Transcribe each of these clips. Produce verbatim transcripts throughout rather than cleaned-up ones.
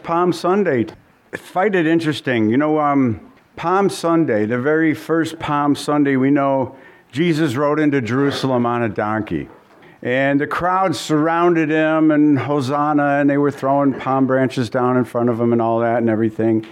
Palm Sunday. I find it interesting. You know, um, Palm Sunday, the very first Palm Sunday, we know Jesus rode into Jerusalem on a donkey. And the crowd surrounded him and Hosanna, and they were throwing palm branches down in front of him and all that and everything.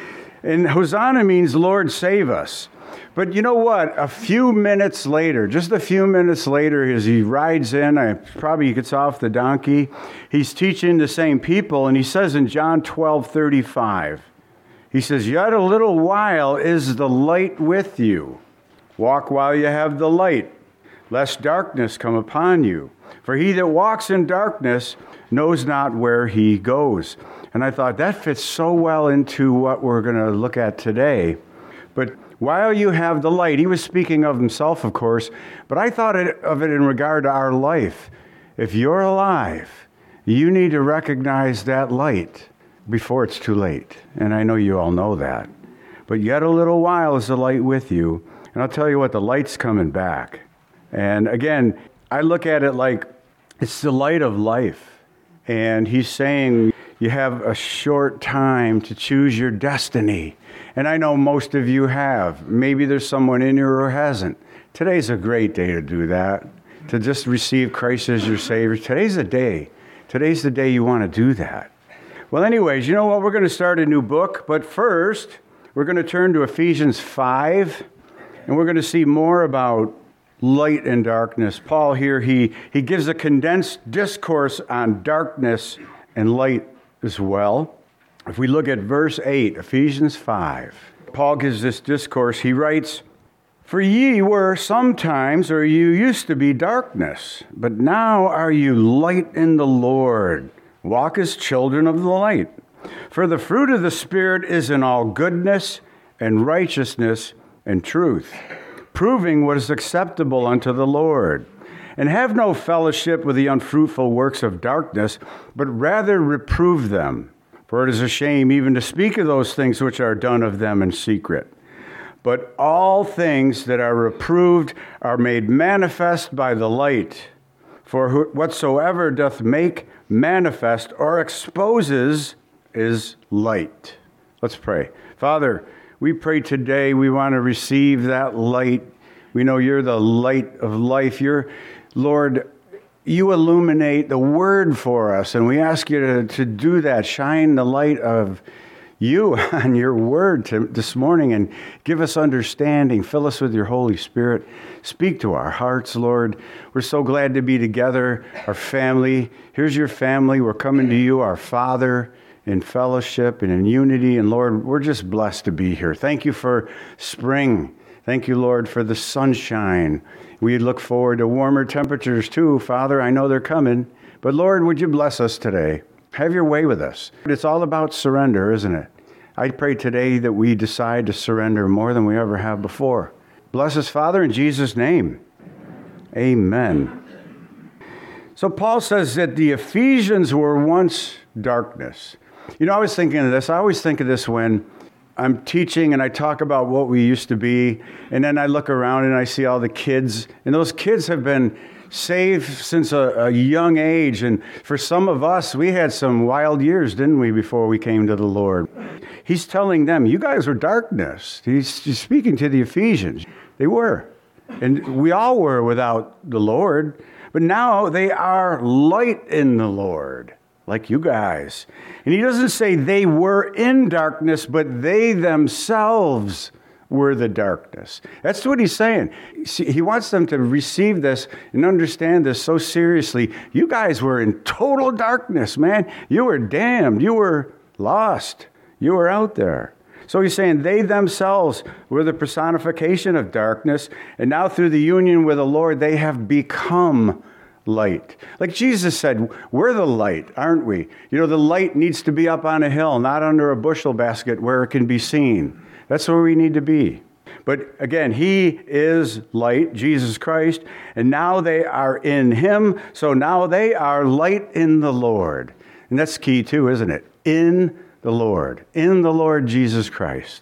And Hosanna means, Lord, save us. But you know what? A few minutes later, just a few minutes later, as he rides in, I, probably he gets off the donkey, he's teaching the same people, and he says in John twelve thirty-five, he says, yet a little while is the light with you. Walk while you have the light, lest darkness come upon you. For he that walks in darkness knows not where he goes. And I thought that fits so well into what we're going to look at today. But while you have the light, he was speaking of himself, of course, but I thought of it in regard to our life. If you're alive, you need to recognize that light before it's too late. And I know you all know that. But yet a little while is the light with you. And I'll tell you what, the light's coming back. And again, I look at it like it's the light of life. And he's saying you have a short time to choose your destiny. And I know most of you have. Maybe there's someone in here who hasn't. Today's a great day to do that, to just receive Christ as your Savior. Today's the day. Today's the day you want to do that. Well, anyways, you know what? We're going to start a new book. But first, we're going to turn to Ephesians five, and we're going to see more about light and darkness. Paul here, he, he gives a condensed discourse on darkness and light as well. If we look at verse eight, Ephesians five, Paul gives this discourse. He writes, for ye were sometimes, or you used to be darkness, but now are you light in the Lord. Walk as children of the light. For the fruit of the Spirit is in all goodness and righteousness and truth, proving what is acceptable unto the Lord. And have no fellowship with the unfruitful works of darkness, but rather reprove them. For it is a shame even to speak of those things which are done of them in secret. But all things that are reproved are made manifest by the light. For whatsoever doth make manifest or exposes is light. Let's pray. Father, we pray today we want to receive that light. We know you're the light of life. You're, Lord, you illuminate the word for us, and we ask you to, to do that. Shine the light of you on your word to, this morning and give us understanding. Fill us with your Holy Spirit. Speak to our hearts, Lord. We're so glad to be together, our family. Here's your family. We're coming to you, our Father, in fellowship and in unity. And Lord, we're just blessed to be here. Thank you for spring. Thank you, Lord, for the sunshine. We look forward to warmer temperatures too, Father. I know they're coming. But Lord, would you bless us today? Have your way with us. It's all about surrender, isn't it? I pray today that we decide to surrender more than we ever have before. Bless us, Father, in Jesus' name. Amen. So Paul says that the Ephesians were once darkness. You know, I was thinking of this. I always think of this when I'm teaching and I talk about what we used to be, and then I look around and I see all the kids, and those kids have been saved since a, a young age. And for some of us, we had some wild years, didn't we, before we came to the Lord? He's telling them, you guys were darkness. He's, he's speaking to the Ephesians. They were. And we all were without the Lord. But now they are light in the Lord, like you guys. And he doesn't say they were in darkness, but they themselves were the darkness. That's what he's saying. See, he wants them to receive this and understand this so seriously. You guys were in total darkness, man. You were damned. You were lost. You were out there. So he's saying they themselves were the personification of darkness, and now through the union with the Lord, they have become light. Like Jesus said, we're the light, aren't we? You know, the light needs to be up on a hill, not under a bushel basket where it can be seen. That's where we need to be. But again, he is light, Jesus Christ, and now they are in him, so now they are light in the Lord. And that's key too, isn't it? In the Lord, in the Lord Jesus Christ.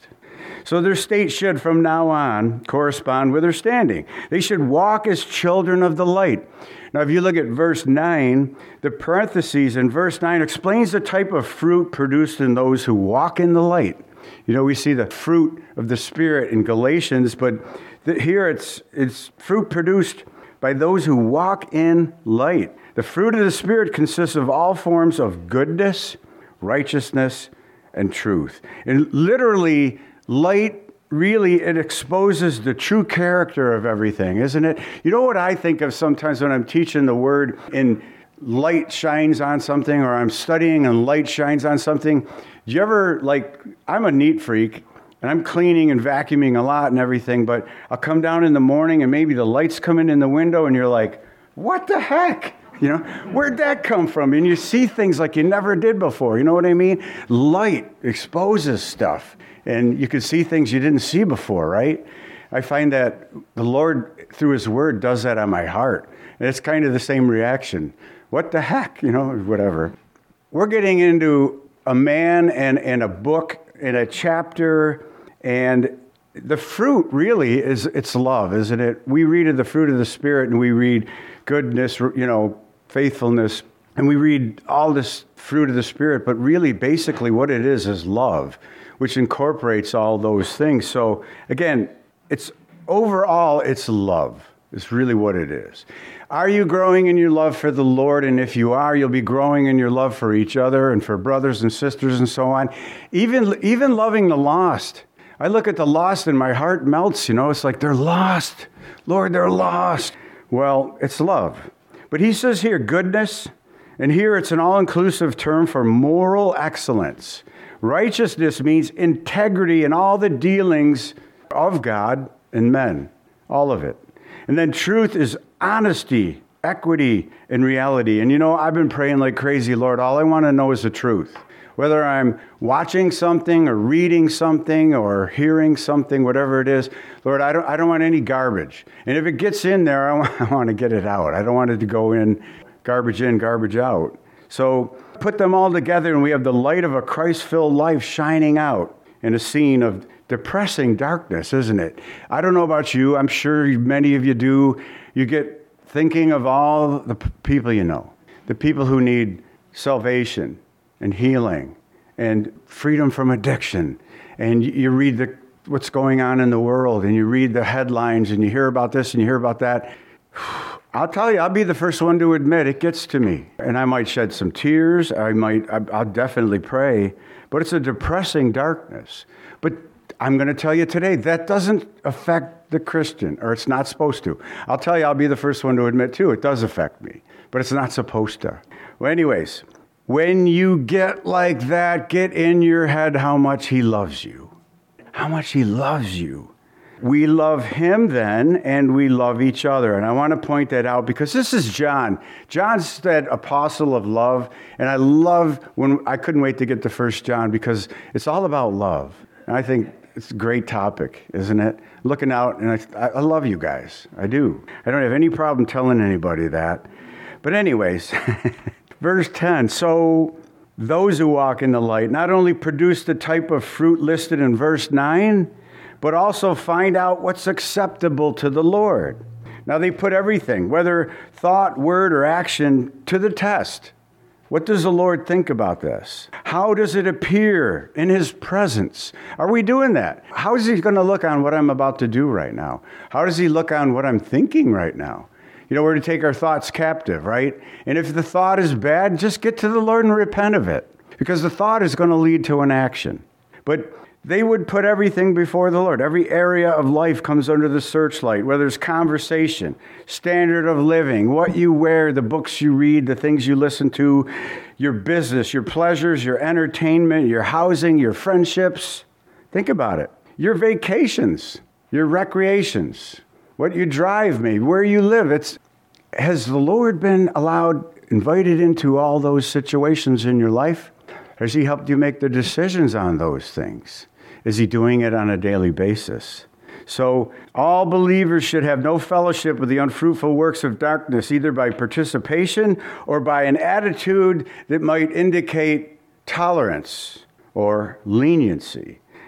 So their state should, from now on, correspond with their standing. They should walk as children of the light. Now, if you look at verse nine, the parentheses in verse nine explains the type of fruit produced in those who walk in the light. You know, we see the fruit of the Spirit in Galatians, but th- here it's it's fruit produced by those who walk in light. The fruit of the Spirit consists of all forms of goodness, righteousness, and truth. And literally, light, really, it exposes the true character of everything, isn't it? You know what I think of sometimes when I'm teaching the Word and light shines on something, or I'm studying and light shines on something? Do you ever, like, I'm a neat freak, and I'm cleaning and vacuuming a lot and everything, but I'll come down in the morning and maybe the lights come in in the window and you're like, what the heck? You know, where'd that come from? And you see things like you never did before. You know what I mean? Light exposes stuff, and you can see things you didn't see before, right? I find that the Lord, through His Word, does that on my heart. And it's kind of the same reaction. What the heck? You know, whatever. We're getting into a man and, and a book and a chapter, and the fruit really is, it's love, isn't it? We read of the fruit of the Spirit, and we read goodness, you know, faithfulness, and we read all this fruit of the Spirit, but really basically what it is is love, which incorporates all those things. So again, it's overall, it's love. It's really what it is. Are you growing in your love for the Lord? And if you are, you'll be growing in your love for each other and for brothers and sisters and so on. Even, even loving the lost. I look at the lost and my heart melts, you know. It's like, they're lost. Lord, they're lost. Well, it's love. But he says here, goodness, and here it's an all-inclusive term for moral excellence. Righteousness means integrity in all the dealings of God and men, all of it. And then truth is honesty, equity, and reality. And you know, I've been praying like crazy, Lord, all I want to know is the truth. Whether I'm watching something or reading something or hearing something, whatever it is, Lord, I don't I don't want any garbage. And if it gets in there, I want, I want to get it out. I don't want it to go in, garbage in, garbage out. So put them all together and we have the light of a Christ-filled life shining out in a scene of depressing darkness, isn't it? I don't know about you. I'm sure many of you do. You get thinking of all the p- people you know, the people who need salvation and healing and freedom from addiction. And you read the, what's going on in the world, and you read the headlines, and you hear about this and you hear about that. I'll tell you, I'll be the first one to admit it gets to me. And I might shed some tears. I might, I'll definitely pray. But it's a depressing darkness. But I'm going to tell you today, that doesn't affect the Christian, or it's not supposed to. I'll tell you, I'll be the first one to admit, too, it does affect me. But it's not supposed to. Well, anyways, when you get like that, get in your head how much he loves you. How much he loves you. We love him then, and we love each other. And I want to point that out because this is John. John's that apostle of love. And I love when I couldn't wait to get to First John because it's all about love. And I think it's a great topic, isn't it? Looking out, and I, I love you guys. I do. I don't have any problem telling anybody that. But anyways, verse ten. So those who walk in the light not only produce the type of fruit listed in verse nine, but also find out what's acceptable to the Lord. Now they put everything, whether thought, word, or action, to the test. What does the Lord think about this? How does it appear in his presence? Are we doing that? How is he going to look on what I'm about to do right now? How does he look on what I'm thinking right now? You know, we're to take our thoughts captive, right? And if the thought is bad, just get to the Lord and repent of it. Because the thought is going to lead to an action. But they would put everything before the Lord. Every area of life comes under the searchlight, whether it's conversation, standard of living, what you wear, the books you read, the things you listen to, your business, your pleasures, your entertainment, your housing, your friendships. Think about it. Your vacations, your recreations, what you drive maybe, where you live. It's, has the Lord been allowed, invited into all those situations in your life? Has he helped you make the decisions on those things? Is he doing it on a daily basis? So all believers should have no fellowship with the unfruitful works of darkness, either by participation or by an attitude that might indicate tolerance or leniency.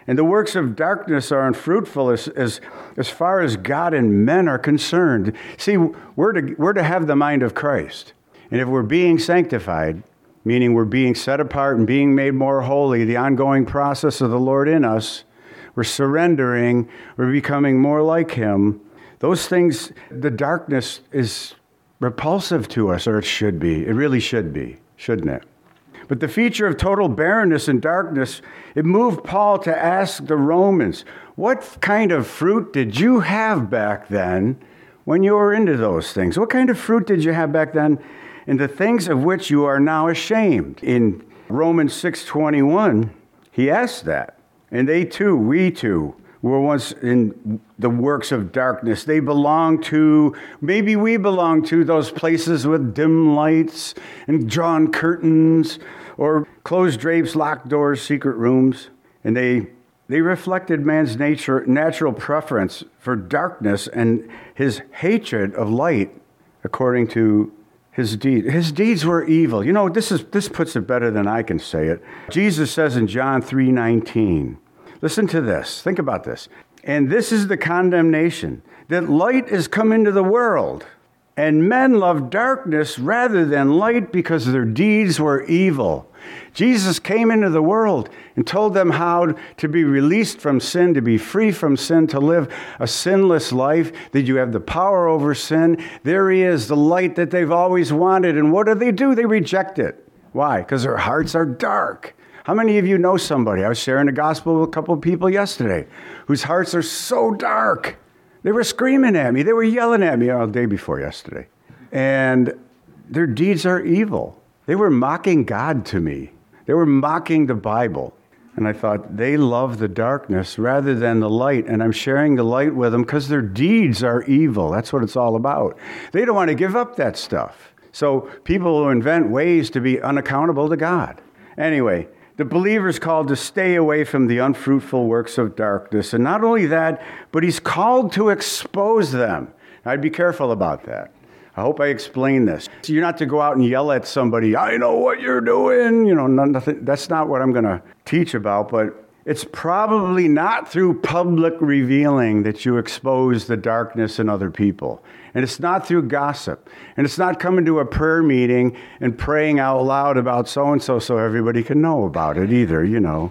And the works of darkness are unfruitful as, as, as far as God and men are concerned. See, we're to, we're to have the mind of Christ. And if we're being sanctified, meaning we're being set apart and being made more holy, the ongoing process of the Lord in us, we're surrendering, we're becoming more like him. Those things, the darkness is repulsive to us, or it should be. It really should be, shouldn't it? But the feature of total barrenness and darkness, it moved Paul to ask the Romans, what kind of fruit did you have back then when you were into those things? What kind of fruit did you have back then in the things of which you are now ashamed? In Romans six twenty-one, he asked that. And they too, we too, were once in the works of darkness. They belong to, maybe we belong to those places with dim lights and drawn curtains or closed drapes, locked doors, secret rooms. And they they reflected man's nature, natural preference for darkness and his hatred of light according to his deeds. His deeds were evil. You know, this is this puts it better than I can say it. Jesus says in John three nineteen, listen to this. Think about this. And this is the condemnation, that light is come into the world, and men love darkness rather than light because their deeds were evil. Jesus came into the world and told them how to be released from sin, to be free from sin, to live a sinless life, that you have the power over sin. There he is, the light that they've always wanted. And what do they do? They reject it. Why? Because their hearts are dark. How many of you know somebody? I was sharing the gospel with a couple of people yesterday whose hearts are so dark. They were screaming at me. They were yelling at me all day before yesterday. And their deeds are evil. They were mocking God to me. They were mocking the Bible. And I thought, they love the darkness rather than the light. And I'm sharing the light with them because their deeds are evil. That's what it's all about. They don't want to give up that stuff. So people who invent ways to be unaccountable to God. Anyway, the believer is called to stay away from the unfruitful works of darkness. And not only that, but he's called to expose them. I'd be careful about that. I hope I explain this. So you're not to go out and yell at somebody, I know what you're doing. You know, nothing. That's not what I'm going to teach about, but it's probably not through public revealing that you expose the darkness in other people. And it's not through gossip. And it's not coming to a prayer meeting and praying out loud about so-and-so so everybody can know about it either, you know.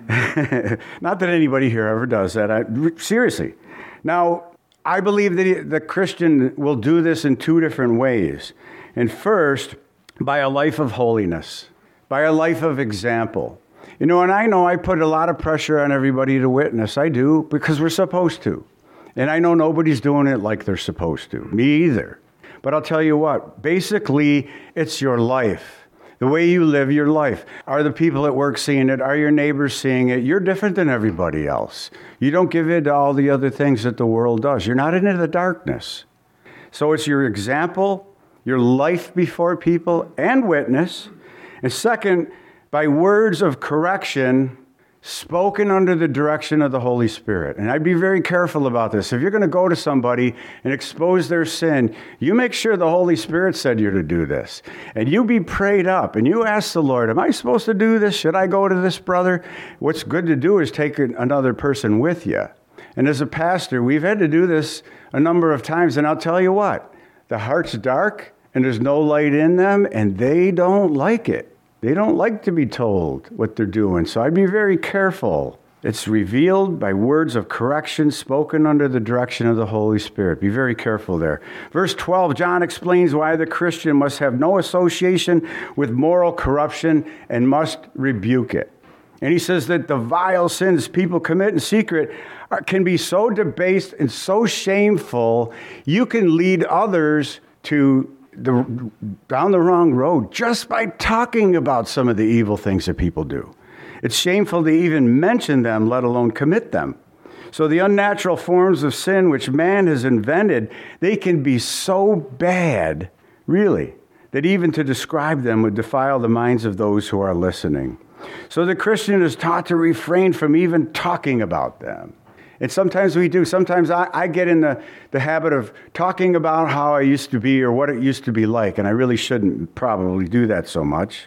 Not that anybody here ever does that. I, seriously. Now, I believe that the Christian will do this in two different ways. And first, by a life of holiness, by a life of example. You know, and I know I put a lot of pressure on everybody to witness. I do, because we're supposed to. And I know nobody's doing it like they're supposed to. Me either. But I'll tell you what, basically, it's your life. The way you live your life. Are the people at work seeing it? Are your neighbors seeing it? You're different than everybody else. You don't give in to all the other things that the world does. You're not into the darkness. So it's your example, your life before people, and witness. And second, by words of correction spoken under the direction of the Holy Spirit. And I'd be very careful about this. If you're going to go to somebody and expose their sin, you make sure the Holy Spirit said you're to do this. And you be prayed up and you ask the Lord, am I supposed to do this? Should I go to this brother? What's good to do is take another person with you. And as a pastor, we've had to do this a number of times. And I'll tell you what, the heart's dark and there's no light in them and they don't like it. They don't like to be told what they're doing, so I'd be very careful. It's revealed by words of correction spoken under the direction of the Holy Spirit. Be very careful there. Verse twelve, John explains why the Christian must have no association with moral corruption and must rebuke it. And he says that the vile sins people commit in secret are, can be so debased and so shameful, you can lead others to The, down the wrong road just by talking about some of the evil things that people do. It's shameful to even mention them, let alone commit them. So the unnatural forms of sin which man has invented, they can be so bad, really, that even to describe them would defile the minds of those who are listening. So the Christian is taught to refrain from even talking about them. And sometimes we do. Sometimes I, I get in the, the habit of talking about how I used to be or what it used to be like, and I really shouldn't probably do that so much.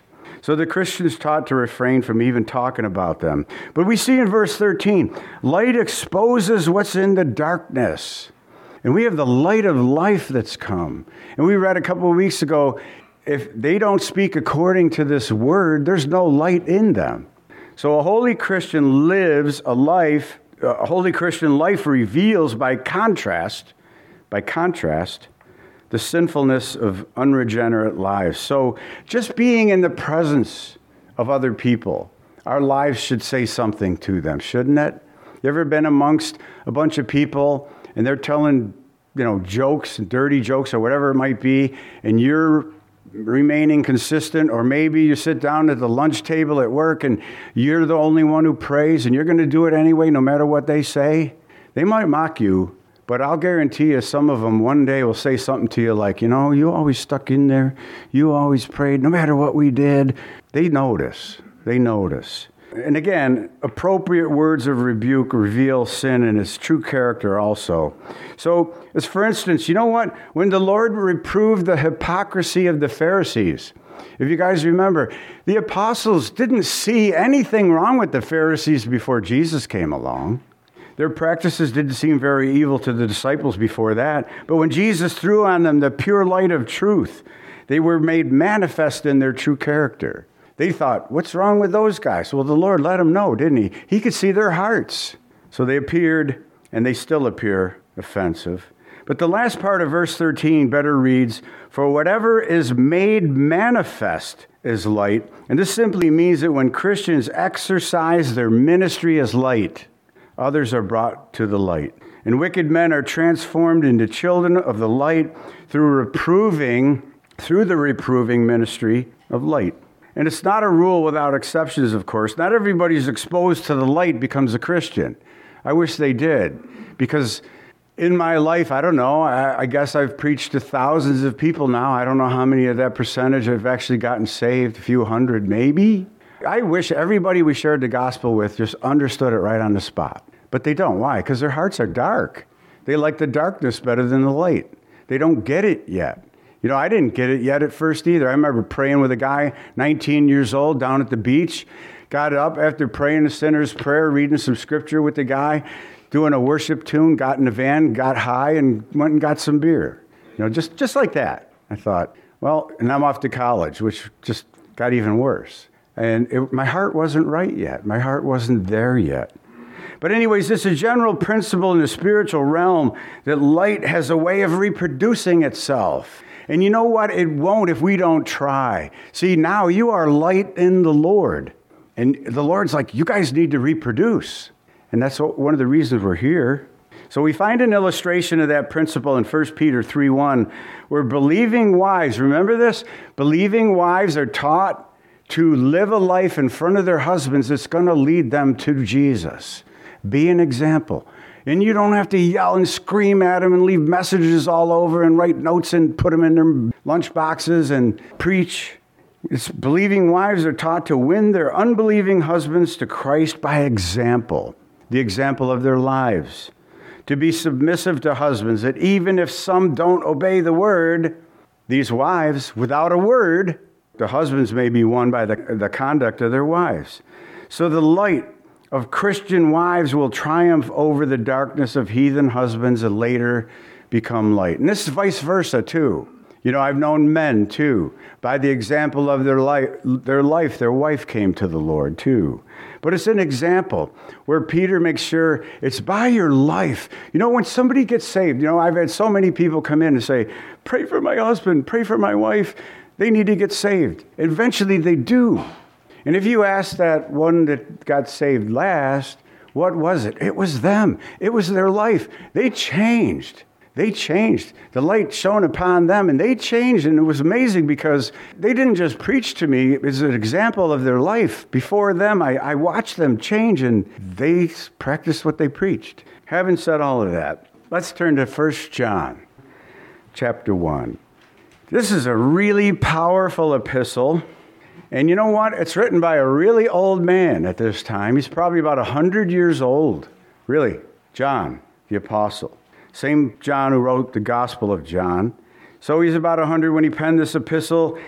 So the Christians taught to refrain from even talking about them. But we see in verse thirteen, light exposes what's in the darkness. And we have the light of life that's come. And we read a couple of weeks ago, if they don't speak according to this word, there's no light in them. So a holy Christian lives a life, a holy Christian life reveals by contrast, by contrast, the sinfulness of unregenerate lives. So just being in the presence of other people, our lives should say something to them, shouldn't it? You ever been amongst a bunch of people and they're telling, you know, jokes, dirty jokes or whatever it might be, and you're remaining consistent, or maybe you sit down at the lunch table at work and you're the only one who prays and you're going to do it anyway no matter what they say? They might mock you, but I'll guarantee you some of them one day will say something to you like, you know, you always stuck in there. You always prayed no matter what we did. They notice. They notice. And again, appropriate words of rebuke reveal sin and its true character also. So, as for instance, you know what? When the Lord reproved the hypocrisy of the Pharisees, if you guys remember, the apostles didn't see anything wrong with the Pharisees before Jesus came along. Their practices didn't seem very evil to the disciples before that. But when Jesus threw on them the pure light of truth, they were made manifest in their true character. They thought, what's wrong with those guys? Well, the Lord let them know, didn't he? He could see their hearts. So they appeared, and they still appear offensive. But the last part of verse thirteen better reads, for whatever is made manifest is light. And this simply means that when Christians exercise their ministry as light, others are brought to the light. And wicked men are transformed into children of the light through reproving, through the reproving ministry of light. And it's not a rule without exceptions, of course. Not everybody who's exposed to the light becomes a Christian. I wish they did, because in my life, I don't know, I, I guess I've preached to thousands of people now. I don't know how many of that percentage have actually gotten saved, a few hundred maybe. I wish everybody we shared the gospel with just understood it right on the spot. But they don't. Why? Because their hearts are dark. They like the darkness better than the light. They don't get it yet. You know, I didn't get it yet at first either. I remember praying with a guy, nineteen years old, down at the beach. Got up after praying the sinner's prayer, reading some scripture with the guy, doing a worship tune, got in the van, got high, and went and got some beer. You know, just, just like that. I thought, well, and I'm off to college, which just got even worse. And it, my heart wasn't right yet. My heart wasn't there yet. But anyways, it's a general principle in the spiritual realm that light has a way of reproducing itself. And you know what? It won't if we don't try. See, now you are light in the Lord. And the Lord's like, you guys need to reproduce. And that's one of the reasons we're here. So we find an illustration of that principle in First Peter three one, where believing wives, remember this? Believing wives are taught to live a life in front of their husbands that's going to lead them to Jesus. Be an example. And you don't have to yell and scream at them and leave messages all over and write notes and put them in their lunch boxes and preach. It's believing wives are taught to win their unbelieving husbands to Christ by example, the example of their lives. To be submissive to husbands, that even if some don't obey the word, these wives, without a word, the husbands may be won by the, the conduct of their wives. So the light of Christian wives will triumph over the darkness of heathen husbands and later become light. And this is vice versa too. You know, I've known men too. By the example of their life, their life, their wife came to the Lord too. But it's an example where Peter makes sure it's by your life. You know, when somebody gets saved, you know, I've had so many people come in and say, pray for my husband, pray for my wife. They need to get saved. Eventually they do. And if you ask that one that got saved last, what was it? It was them. It was their life. They changed. They changed. The light shone upon them, and they changed. And it was amazing because they didn't just preach to me. It was an example of their life. Before them, I, I watched them change, and they practiced what they preached. Having said all of that, let's turn to First John chapter one. This is a really powerful epistle. And you know what? It's written by a really old man at this time. He's probably about one hundred years old. Really, John, the apostle. Same John who wrote the Gospel of John. So he's about one hundred when he penned this epistle.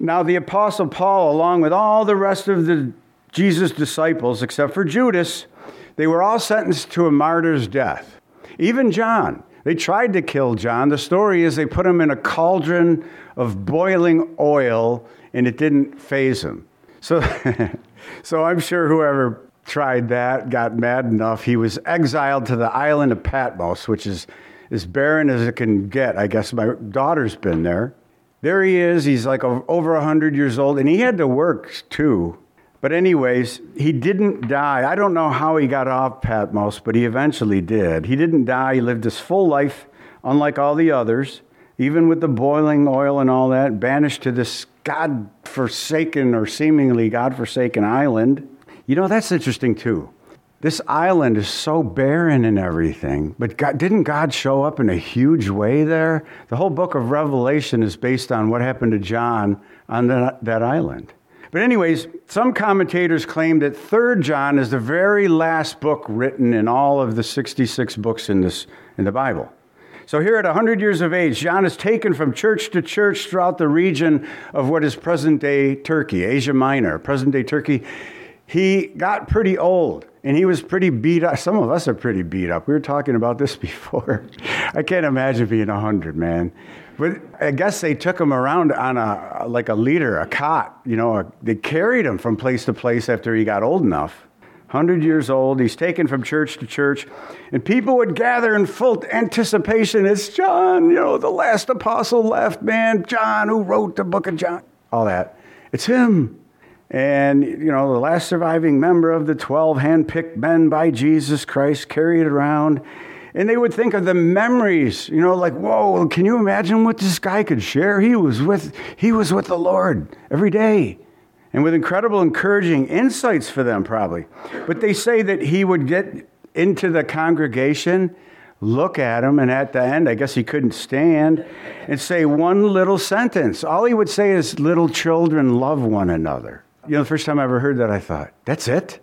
Now, the Apostle Paul, along with all the rest of the Jesus disciples, except for Judas, they were all sentenced to a martyr's death. Even John. They tried to kill John. The story is they put him in a cauldron of boiling oil, and it didn't faze him. So, so I'm sure whoever tried that got mad enough. He was exiled to the island of Patmos, which is as barren as it can get. I guess my daughter's been there. There he is. He's like over one hundred years old, and he had to work too. But anyways, he didn't die. I don't know how he got off Patmos, but he eventually did. He didn't die. He lived his full life, unlike all the others, even with the boiling oil and all that, banished to this God-forsaken or seemingly God-forsaken island. You know, that's interesting too. This island is so barren and everything, but God, didn't God show up in a huge way there? The whole book of Revelation is based on what happened to John on the, that island. But anyways, some commentators claim that Third John is the very last book written in all of the sixty-six books in this in the Bible. So here at one hundred years of age, John is taken from church to church throughout the region of what is present-day Turkey, Asia Minor, present-day Turkey. He got pretty old, and he was pretty beat up. Some of us are pretty beat up. We were talking about this before. I can't imagine being one hundred, man. But I guess they took him around on a, like a leader, a cot. You know, a, they carried him from place to place after he got old enough. one hundred years old, he's taken from church to church, and people would gather in full anticipation. It's John, you know, the last apostle left, man. John, who wrote the book of John. All that. It's him. And, you know, the last surviving member of the twelve handpicked men by Jesus Christ, carried around. And they would think of the memories, you know, like, whoa, can you imagine what this guy could share? He was with, he was with the Lord every day. And with incredible encouraging insights for them, probably. But they say that he would get into the congregation, look at him, and at the end, I guess he couldn't stand, and say one little sentence. All he would say is, little children, love one another. You know, the first time I ever heard that, I thought, that's it?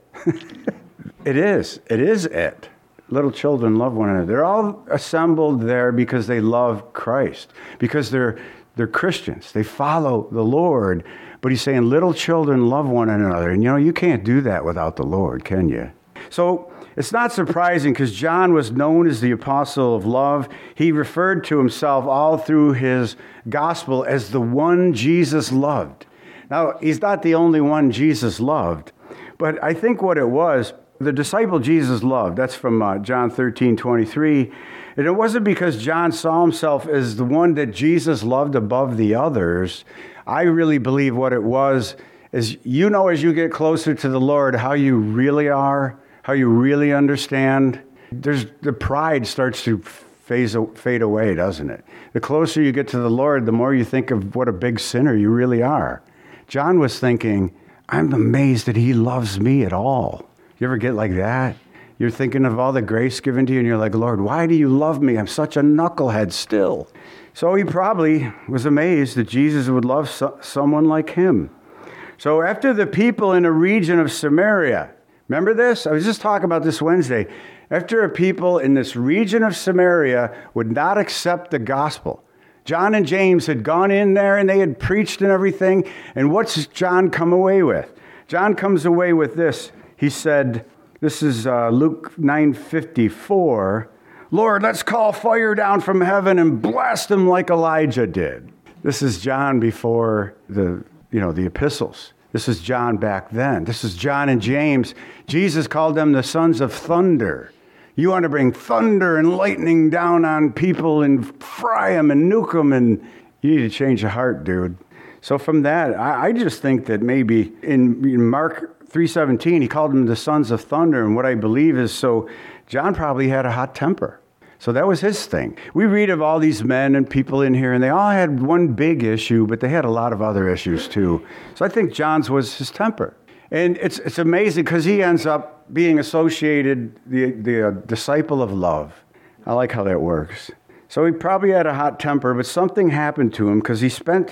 It is. It is it. Little children love one another. They're all assembled there because they love Christ, because they're they're Christians. They follow the Lord. But he's saying, little children love one another. And, you know, you can't do that without the Lord, can you? So it's not surprising because John was known as the apostle of love. He referred to himself all through his gospel as the one Jesus loved. Now, he's not the only one Jesus loved, but I think what it was, the disciple Jesus loved, that's from uh, John thirteen twenty-three, and it wasn't because John saw himself as the one that Jesus loved above the others. I really believe what it was is, you know, as you get closer to the Lord, how you really are, how you really understand. There's the pride starts to phase, fade away, doesn't it? The closer you get to the Lord, the more you think of what a big sinner you really are. John was thinking, I'm amazed that he loves me at all. You ever get like that? You're thinking of all the grace given to you, and you're like, Lord, why do you love me? I'm such a knucklehead still. So he probably was amazed that Jesus would love so- someone like him. So after the people in a region of Samaria, remember this? I was just talking about this Wednesday. After a people in this region of Samaria would not accept the gospel, John and James had gone in there and they had preached and everything. And what's John come away with? John comes away with this. He said, this is uh, Luke nine fifty-four, Lord, let's call fire down from heaven and blast them like Elijah did. This is John before the, you know, the epistles. This is John back then. This is John and James. Jesus called them the sons of thunder. You want to bring thunder and lightning down on people and fry them and nuke them, and you need to change your heart, dude. So from that, I, I just think that maybe in, in Mark three seventeen, he called them the sons of thunder, and what I believe is, so John probably had a hot temper. So that was his thing. We read of all these men and people in here, and they all had one big issue, but they had a lot of other issues too. So I think John's was his temper. And it's it's amazing because he ends up being associated, the, the uh, disciple of love. I like how that works. So he probably had a hot temper, but something happened to him because he spent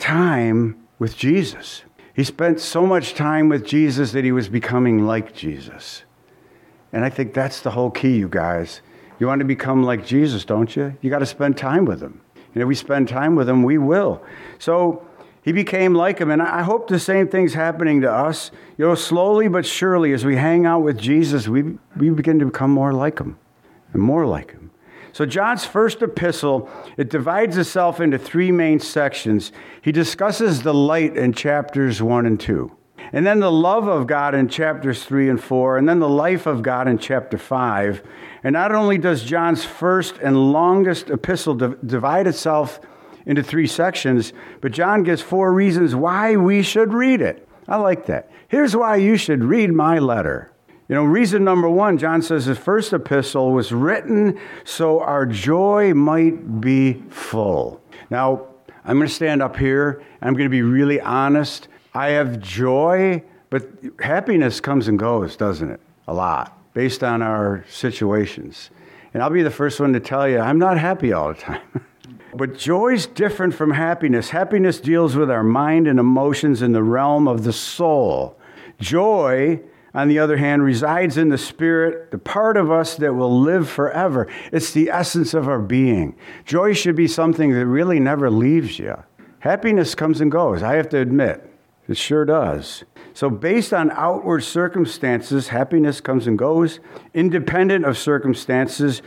time with Jesus. He spent so much time with Jesus that he was becoming like Jesus. And I think that's the whole key, you guys. You want to become like Jesus, don't you? You got to spend time with him. And if we spend time with him, we will. So He became like him. And I hope the same thing's happening to us. You know, slowly but surely, as we hang out with Jesus, we, we begin to become more like him and more like him. So John's first epistle, it divides itself into three main sections. He discusses the light in chapters one and two. And then the love of God in chapters three and four, and then the life of God in chapter five. And not only does John's first and longest epistle divide itself into three sections, but John gives four reasons why we should read it. I like that. Here's why you should read my letter. You know, reason number one, John says his first epistle was written so our joy might be full. Now, I'm going to stand up here. I'm going to be really honest. I have joy, but happiness comes and goes, doesn't it? A lot, based on our situations. And I'll be the first one to tell you, I'm not happy all the time. But joy's different from happiness. Happiness deals with our mind and emotions in the realm of the soul. Joy, on the other hand, resides in the spirit, the part of us that will live forever. It's the essence of our being. Joy should be something that really never leaves you. Happiness comes and goes, I have to admit. It sure does. So based on outward circumstances, happiness comes and goes. Independent of circumstances,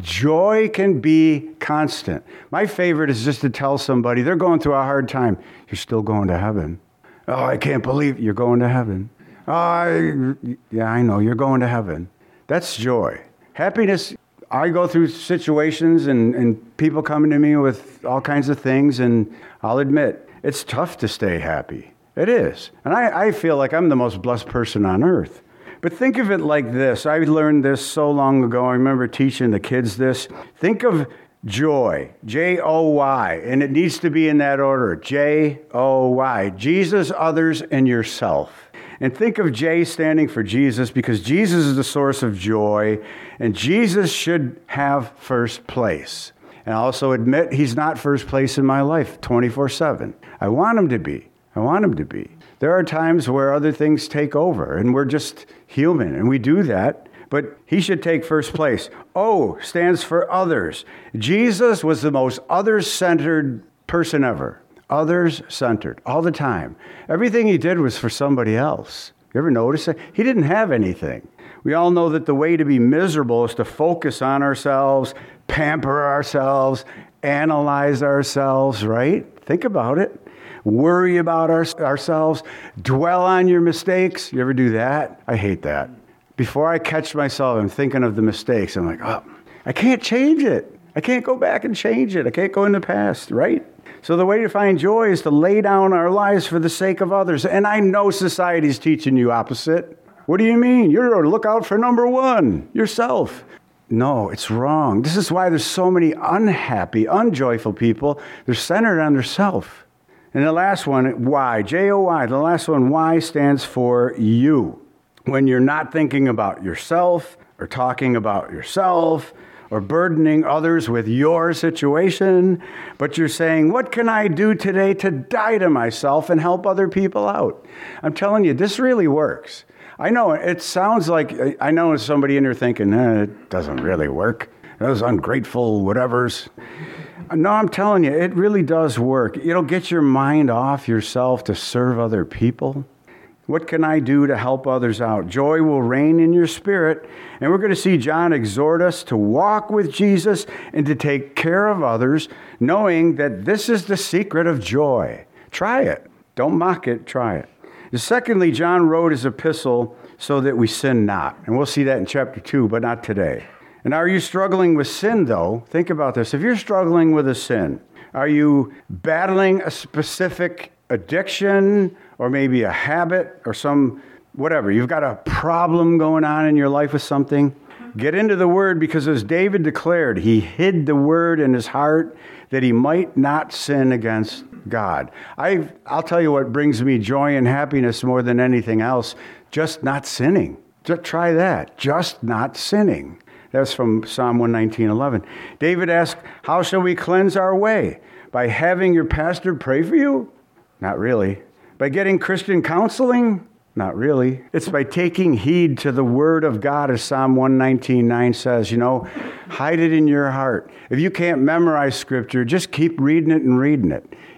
joy can be constant. My favorite is just to tell somebody, they're going through a hard time. You're still going to heaven. Oh, I can't believe you're going to heaven. Oh, I, yeah, I know, you're going to heaven. That's joy. Happiness, I go through situations and, and people coming to me with all kinds of things, and I'll admit, it's tough to stay happy. It is. And I, I feel like I'm the most blessed person on earth. But think of it like this. I learned this so long ago. I remember teaching the kids this. Think of joy, J O Y, and it needs to be in that order, J O Y, Jesus, others, and yourself. And think of J standing for Jesus, because Jesus is the source of joy, and Jesus should have first place. And I also admit he's not first place in my life twenty-four seven. I want him to be. I want him to be. There are times where other things take over, and we're just human, and we do that. But he should take first place. O stands for others. Jesus was the most others-centered person ever. Others-centered, all the time. Everything he did was for somebody else. You ever notice that? He didn't have anything. We all know that the way to be miserable is to focus on ourselves, pamper ourselves, analyze ourselves, right? Think about it. Worry about our, ourselves, dwell on your mistakes. You ever do that? I hate that. Before I catch myself, I'm thinking of the mistakes. I'm like, oh, I can't change it. I can't go back and change it. I can't go in the past, right? So the way to find joy is to lay down our lives for the sake of others. And I know society's teaching you opposite. What do you mean? You're to look out for number one, yourself. No, it's wrong. This is why there's so many unhappy, unjoyful people. They're centered on themselves. And the last one, Y, J O Y, the last one, Y, stands for you. When you're not thinking about yourself or talking about yourself or burdening others with your situation, but you're saying, what can I do today to die to myself and help other people out? I'm telling you, this really works. I know it sounds like, I know somebody in there thinking, eh, it doesn't really work. Those ungrateful whatevers. No, I'm telling you, it really does work. It'll get your mind off yourself to serve other people. What can I do to help others out? Joy will reign in your spirit. And we're going to see John exhort us to walk with Jesus and to take care of others, knowing that this is the secret of joy. Try it. Don't mock it. Try it. And secondly, John wrote his epistle so that we sin not. And we'll see that in chapter two, but not today. And are you struggling with sin, though? Think about this. If you're struggling with a sin, are you battling a specific addiction or maybe a habit or some, whatever? You've got a problem going on in your life with something. Get into the Word, because as David declared, he hid the Word in his heart that he might not sin against God. I've, I'll tell you what brings me joy and happiness more than anything else, just not sinning. Just try that. Just not sinning. That's from Psalm one nineteen, eleven. David asked, how shall we cleanse our way? By having your pastor pray for you? Not really. By getting Christian counseling? Not really. It's by taking heed to the Word of God, as Psalm one nineteen, nine says. You know, hide it in your heart. If you can't memorize Scripture, just keep reading it and reading it.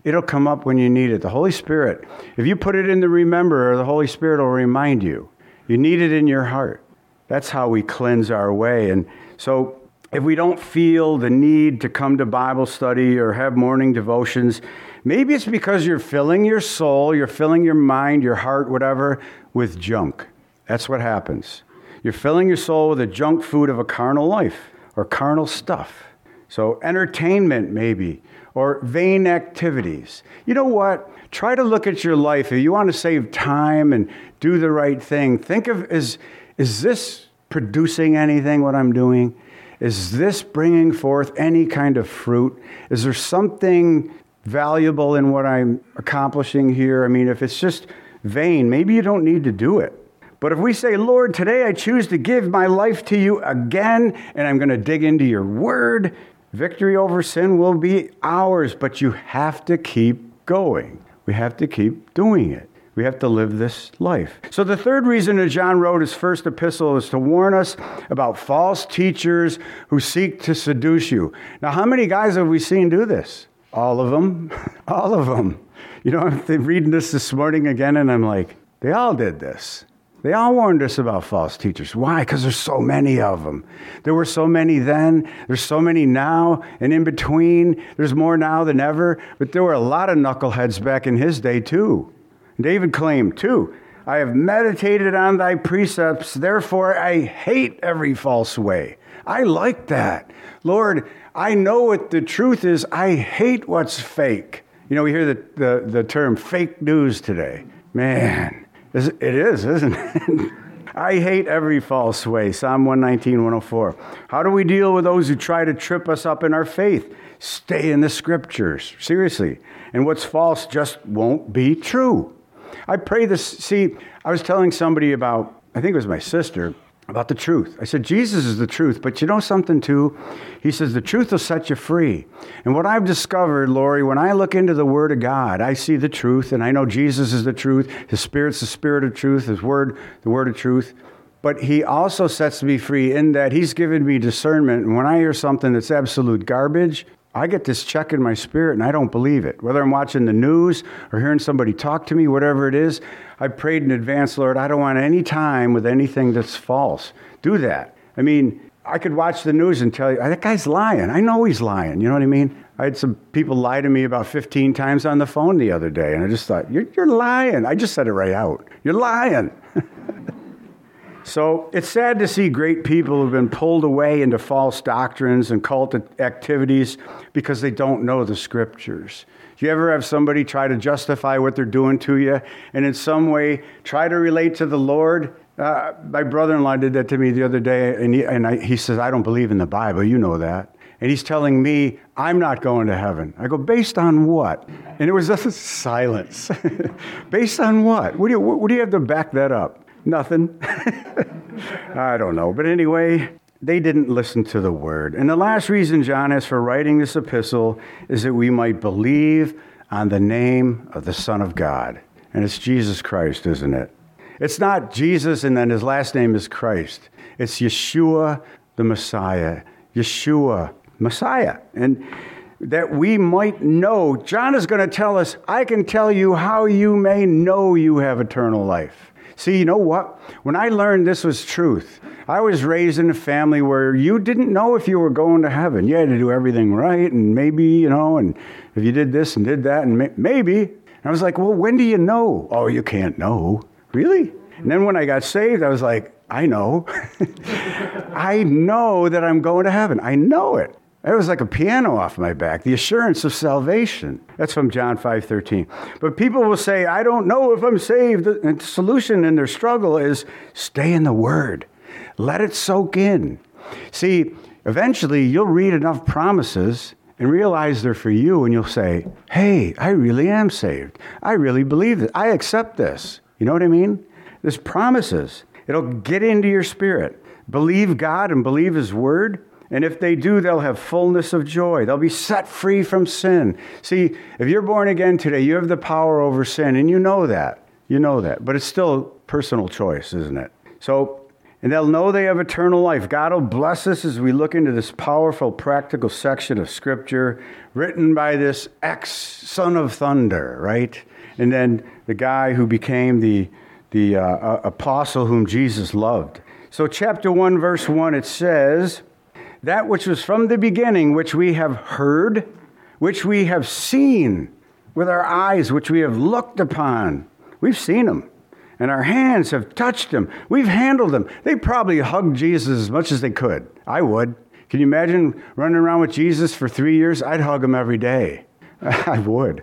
it'll come up when you need it. The Holy Spirit, if you put it in the remember, the Holy Spirit will remind you. You need it in your heart. That's how we cleanse our way. And so if we don't feel the need to come to Bible study or have morning devotions, maybe it's because you're filling your soul, you're filling your mind, your heart, whatever, with junk. That's what happens. You're filling your soul with the junk food of a carnal life or carnal stuff. So entertainment maybe, or vain activities. You know what? Try to look at your life. If you want to save time and do the right thing, think of, is, is this producing anything, what I'm doing? Is this bringing forth any kind of fruit? Is there something valuable in what I'm accomplishing here? I mean, if it's just vain, maybe you don't need to do it. But if we say, Lord, today I choose to give my life to you again, and I'm going to dig into your word, victory over sin will be ours, but you have to keep going. We have to keep doing it. We have to live this life. So the third reason that John wrote his first epistle is to warn us about false teachers who seek to seduce you. Now, how many guys have we seen do this? All of them. All of them. You know, I'm reading this this morning again, and I'm like, they all did this. They all warned us about false teachers. Why? Because there's so many of them. There were so many then. There's so many now. And in between, there's more now than ever. But there were a lot of knuckleheads back in his day, too. David claimed, too, I have meditated on thy precepts, therefore I hate every false way. I like that. Lord, I know what the truth is. I hate what's fake. You know, we hear the, the, the term fake news today. Man. It is, isn't it? I hate every false way. Psalm one nineteen, one oh four. How do we deal with those who try to trip us up in our faith? Stay in the scriptures. Seriously. And what's false just won't be true. I pray this. See, I was telling somebody about, I think it was my sister, about the truth. I said, Jesus is the truth, but you know something too? He says, the truth will set you free. And what I've discovered, Lori, when I look into the Word of God, I see the truth, and I know Jesus is the truth. His Spirit's the Spirit of truth, His Word, the Word of truth. But He also sets me free in that He's given me discernment. And when I hear something that's absolute garbage, I get this check in my spirit, and I don't believe it. Whether I'm watching the news or hearing somebody talk to me, whatever it is, I prayed in advance, Lord, I don't want any time with anything that's false. Do that. I mean, I could watch the news and tell you, that guy's lying. I know he's lying. You know what I mean? I had some people lie to me about fifteen times on the phone the other day, and I just thought, you're, you're lying. I just said it right out. You're lying. So it's sad to see great people who've been pulled away into false doctrines and cult activities because they don't know the scriptures. Do you ever have somebody try to justify what they're doing to you and in some way try to relate to the Lord? Uh, my brother-in-law did that to me the other day, and, he, and I, he says, I don't believe in the Bible. You know that. And he's telling me, I'm not going to heaven. I go, based on what? And it was just silence. Based on what? What do you, what do you have to back that up? Nothing. I don't know. But anyway, they didn't listen to the word. And the last reason John has for writing this epistle is that we might believe on the name of the Son of God. And it's Jesus Christ, isn't it? It's not Jesus and then his last name is Christ. It's Yeshua the Messiah. Yeshua, Messiah. And that we might know. John is going to tell us, I can tell you how you may know you have eternal life. See, you know what? When I learned this was truth, I was raised in a family where you didn't know if you were going to heaven. You had to do everything right, and maybe, you know, and if you did this and did that, and may- maybe. And I was like, well, when do you know? Oh, you can't know. Really? And then when I got saved, I was like, I know. I know that I'm going to heaven. I know it. It was like a piano off my back, the assurance of salvation. That's from John five thirteen. But people will say, I don't know if I'm saved. The solution in their struggle is stay in the Word. Let it soak in. See, eventually you'll read enough promises and realize they're for you, and you'll say, hey, I really am saved. I really believe it. I accept this. You know what I mean? There's promises. It'll get into your spirit. Believe God and believe His Word. And if they do, they'll have fullness of joy. They'll be set free from sin. See, if you're born again today, you have the power over sin, and you know that. You know that. But it's still a personal choice, isn't it? So And they'll know they have eternal life. God will bless us as we look into this powerful, practical section of Scripture written by this ex-son of thunder, right? And then the guy who became the, the uh, apostle whom Jesus loved. So chapter one, verse one, it says, that which was from the beginning, which we have heard, which we have seen with our eyes, which we have looked upon. We've seen him. And our hands have touched him. We've handled him. They probably hugged Jesus as much as they could. I would. Can you imagine running around with Jesus for three years? I'd hug him every day. I would.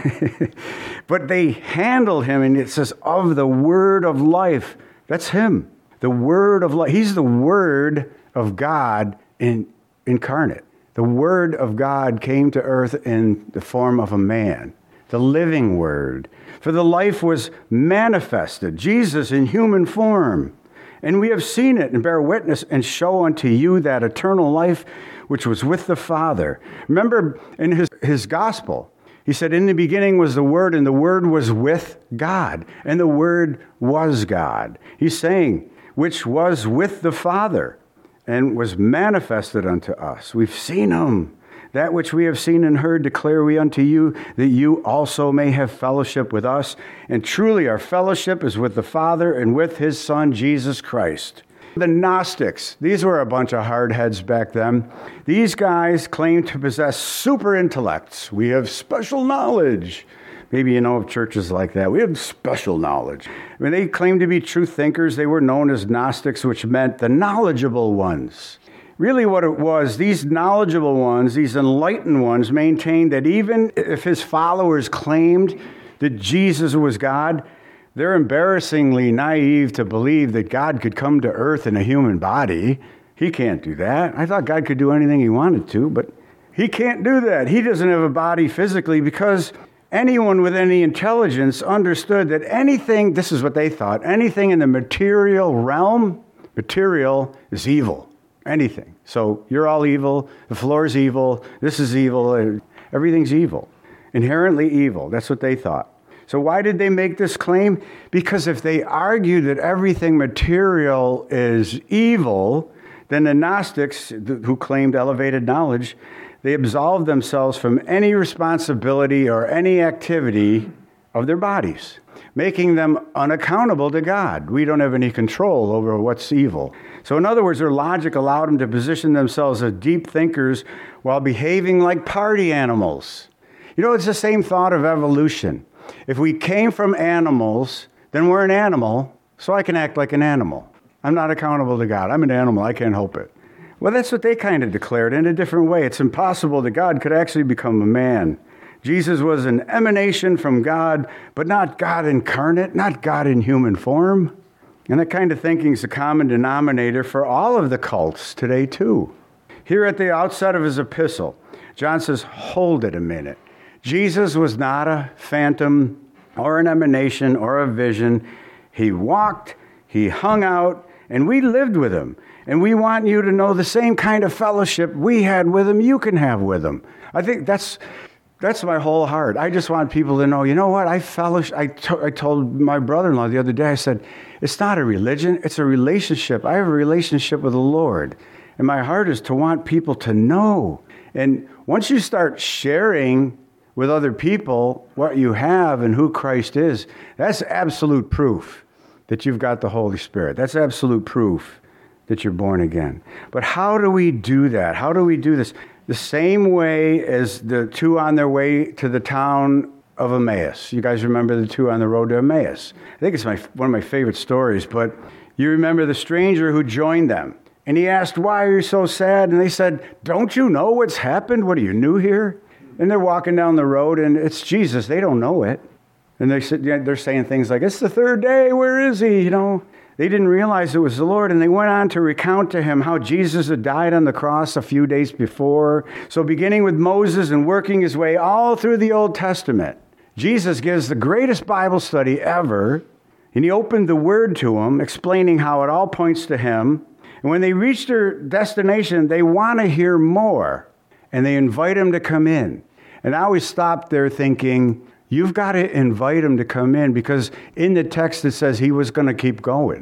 But they handled him, and it says, of the word of life. That's him. The word of life. He's the word of God in, incarnate. The word of God came to earth in the form of a man. The living word. For the life was manifested, Jesus in human form. And we have seen it and bear witness and show unto you that eternal life which was with the Father. Remember in his, his gospel, he said, in the beginning was the Word, and the Word was with God, and the Word was God. He's saying, which was with the Father and was manifested unto us. We've seen him. That which we have seen and heard declare we unto you, that you also may have fellowship with us. And truly our fellowship is with the Father and with his Son, Jesus Christ. The Gnostics, these were a bunch of hardheads back then. These guys claimed to possess super intellects. We have special knowledge. Maybe you know of churches like that. We have special knowledge. When they claimed to be true thinkers, they were known as Gnostics, which meant the knowledgeable ones. Really what it was, these knowledgeable ones, these enlightened ones, maintained that even if his followers claimed that Jesus was God, they're embarrassingly naive to believe that God could come to earth in a human body. He can't do that. I thought God could do anything he wanted to, but he can't do that. He doesn't have a body physically because anyone with any intelligence understood that anything, this is what they thought, anything in the material realm, material is evil. Anything. So you're all evil. The floor is evil. This is evil. Everything's evil. Inherently evil. That's what they thought. So why did they make this claim? Because if they argued that everything material is evil, then the Gnostics, who claimed elevated knowledge, they absolved themselves from any responsibility or any activity of their bodies, making them unaccountable to God. We don't have any control over what's evil. So in other words, their logic allowed them to position themselves as deep thinkers while behaving like party animals. You know, it's the same thought of evolution. If we came from animals, then we're an animal, so I can act like an animal. I'm not accountable to God. I'm an animal. I can't help it. Well, that's what they kind of declared in a different way. It's impossible that God could actually become a man. Jesus was an emanation from God, but not God incarnate, not God in human form. And that kind of thinking is a common denominator for all of the cults today, too. Here at the outset of his epistle, John says, hold it a minute. Jesus was not a phantom or an emanation or a vision. He walked, he hung out, and we lived with him. And we want you to know the same kind of fellowship we had with him, you can have with him. I think that's... That's my whole heart. I just want people to know, you know what? I fellowship. I, to, I told my brother-in-law the other day, I said, it's not a religion, it's a relationship. I have a relationship with the Lord. And my heart is to want people to know. And once you start sharing with other people what you have and who Christ is, that's absolute proof that you've got the Holy Spirit. That's absolute proof that you're born again. But how do we do that? How do we do this? The same way as the two on their way to the town of Emmaus. You guys remember the two on the road to Emmaus? I think it's my one of my favorite stories, but you remember the stranger who joined them. And he asked, why are you so sad? And they said, don't you know what's happened? What, are you new here? And they're walking down the road, and it's Jesus. They don't know it. And they said, they're saying things like, it's the third day. Where is he? You know, they didn't realize it was the Lord, and they went on to recount to him how Jesus had died on the cross a few days before. So beginning with Moses and working his way all through the Old Testament, Jesus gives the greatest Bible study ever, and he opened the Word to them, explaining how it all points to him. And when they reach their destination, they want to hear more, and they invite him to come in. And I always stopped there thinking, you've got to invite him to come in, because in the text it says he was going to keep going.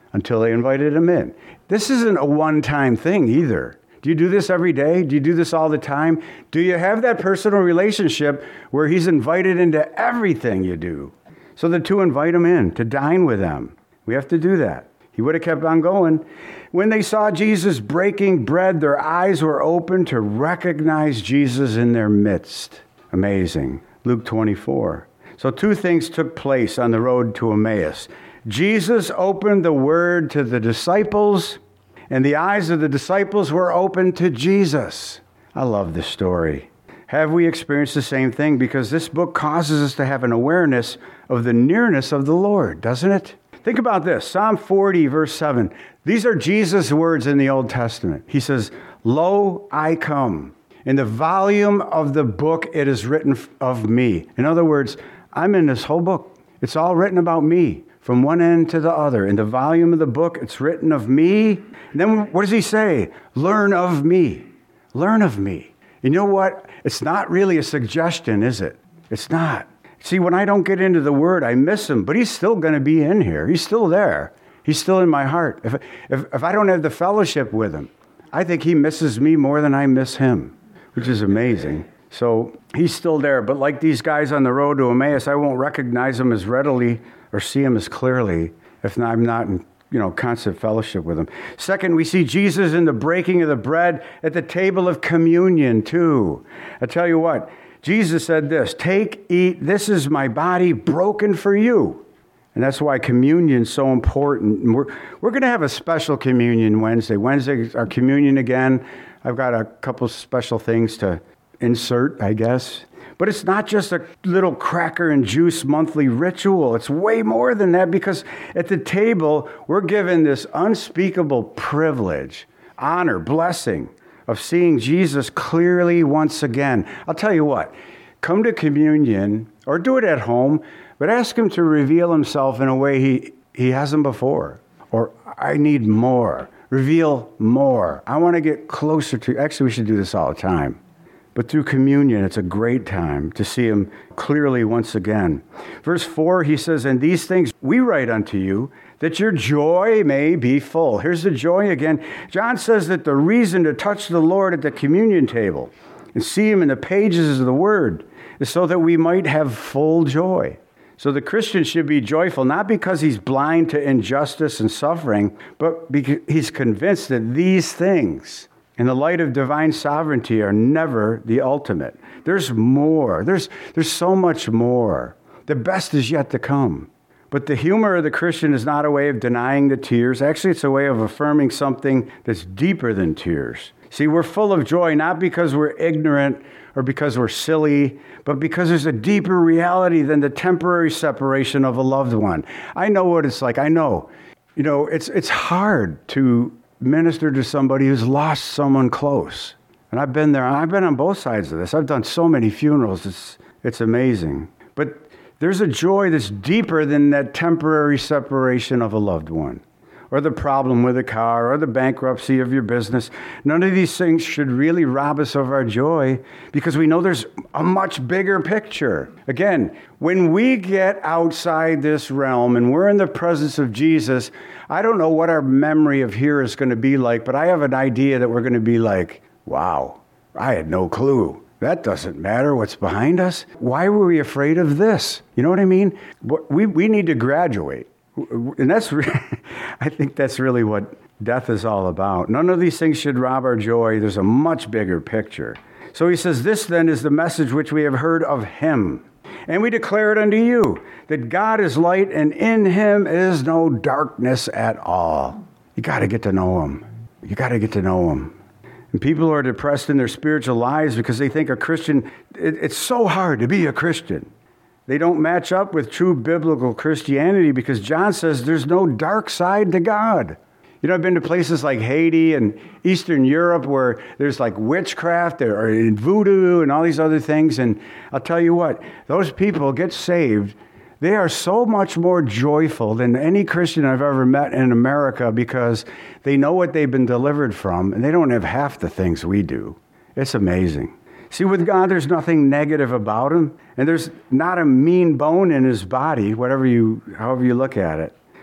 until they invited him in. This isn't a one-time thing either. Do you do this every day? Do you do this all the time? Do you have that personal relationship where he's invited into everything you do? So the two invite him in to dine with them. We have to do that. He would have kept on going. When they saw Jesus breaking bread, their eyes were open to recognize Jesus in their midst. Amazing. Luke twenty-four. So two things took place on the road to Emmaus. Jesus opened the word to the disciples, and the eyes of the disciples were open to Jesus. I love this story. Have we experienced the same thing? Because this book causes us to have an awareness of the nearness of the Lord, doesn't it? Think about this. Psalm forty, verse seven. These are Jesus' words in the Old Testament. He says, "Lo, I come. In the volume of the book, it is written of me." In other words, I'm in this whole book. It's all written about me from one end to the other. In the volume of the book, it's written of me. And then what does he say? Learn of me. Learn of me. You know what? It's not really a suggestion, is it? It's not. See, when I don't get into the Word, I miss him, but he's still going to be in here. He's still there. He's still in my heart. If, if, if I don't have the fellowship with him, I think he misses me more than I miss him, which is amazing. So he's still there, but like these guys on the road to Emmaus, I won't recognize him as readily or see him as clearly if I'm not in you know, constant fellowship with him. Second, we see Jesus in the breaking of the bread at the table of communion too. I tell you what, Jesus said this, "Take, eat, this is my body broken for you." And that's why communion is so important. And we're we're going to have a special communion Wednesday. Wednesday is our communion again. I've got a couple special things to insert, I guess. But it's not just a little cracker and juice monthly ritual. It's way more than that, because at the table, we're given this unspeakable privilege, honor, blessing of seeing Jesus clearly once again. I'll tell you what, come to communion or do it at home, but ask him to reveal himself in a way he, he hasn't before. Or I need more. Reveal more. I want to get closer to, actually we should do this all the time. But through communion, it's a great time to see him clearly once again. Verse four, he says, "And these things we write unto you, that your joy may be full." Here's the joy again. John says that the reason to touch the Lord at the communion table and see him in the pages of the Word is so that we might have full joy. So the Christian should be joyful, not because he's blind to injustice and suffering, but because he's convinced that these things, in the light of divine sovereignty, are never the ultimate. There's more. There's, there's so much more. The best is yet to come. But the humor of the Christian is not a way of denying the tears. Actually, it's a way of affirming something that's deeper than tears. See, we're full of joy, not because we're ignorant or because we're silly, but because there's a deeper reality than the temporary separation of a loved one. I know what it's like. I know. You know, it's it's hard to minister to somebody who's lost someone close. And I've been there. I've been on both sides of this. I've done so many funerals. It's it's amazing. But there's a joy that's deeper than that temporary separation of a loved one, or the problem with a car, or the bankruptcy of your business. None of these things should really rob us of our joy, because we know there's a much bigger picture. Again, when we get outside this realm and we're in the presence of Jesus, I don't know what our memory of here is going to be like, but I have an idea that we're going to be like, wow, I had no clue. That doesn't matter what's behind us. Why were we afraid of this? You know what I mean? We, we need to graduate. And that's, re- I think that's really what death is all about. None of these things should rob our joy. There's a much bigger picture. So he says, "This then is the message which we have heard of him. And we declare it unto you, that God is light, and in him is no darkness at all." You got to get to know him. You got to get to know him. And people are depressed in their spiritual lives because they think a Christian, it, it's so hard to be a Christian. They don't match up with true biblical Christianity, because John says there's no dark side to God. You know, I've been to places like Haiti and Eastern Europe where there's like witchcraft or voodoo and all these other things. And I'll tell you what, those people get saved. They are so much more joyful than any Christian I've ever met in America, because they know what they've been delivered from, and they don't have half the things we do. It's amazing. See, with God, there's nothing negative about him, and there's not a mean bone in his body, whatever you, however you look at it.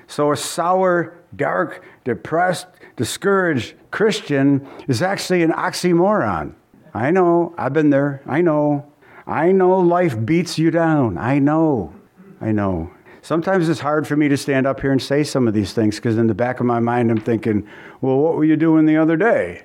So a sour, dark, depressed, discouraged Christian is actually an oxymoron. I know, I've been there. I know. I know life beats you down. I know. I know. Sometimes it's hard for me to stand up here and say some of these things because in the back of my mind I'm thinking, well, what were you doing the other day?